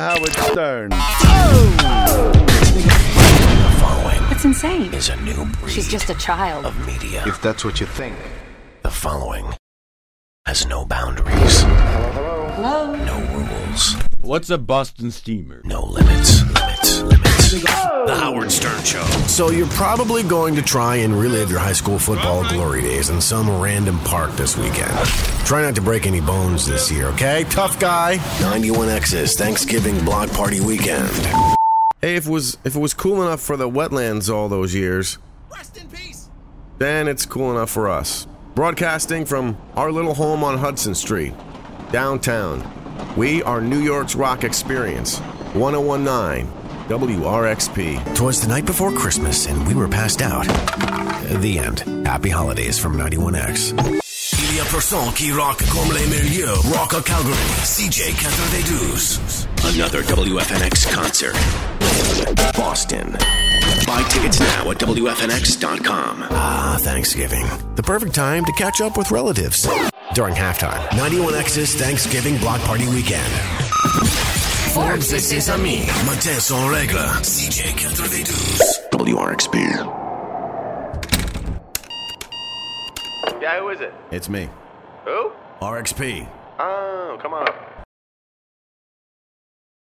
Howard Stern. The following It's insane. is a new breed She's just a child. of media. If that's what you think. The following has no boundaries, Hello? no rules, What's a Boston steamer? no limits. The Howard Stern Show. So you're probably going to try and relive your high school football glory days in some random park this weekend. Try not to break any bones this year, okay? Tough guy. 91X's Thanksgiving Block Party Weekend. Hey, if it was cool enough for the wetlands all those years, Rest in peace. then it's cool enough for us. Broadcasting from our little home on Hudson Street, downtown. We are New York's rock experience. 1019 WRXP. 'Twas the night before Christmas and we were passed out. The end. Happy holidays from 91X. Il y a personne qui rock comme les milieux. Rock à Calgary. CJ 92. Another WFNX concert. Boston. Buy tickets now at WFNX.com. Ah, Thanksgiving. The perfect time to catch up with relatives. During halftime, 91X's Thanksgiving Block Party Weekend. Forbes et ses amis. Matin sans règle. CJ 92. WRXP. Yeah, who is it? It's me. Who? RXP. Oh, come on up.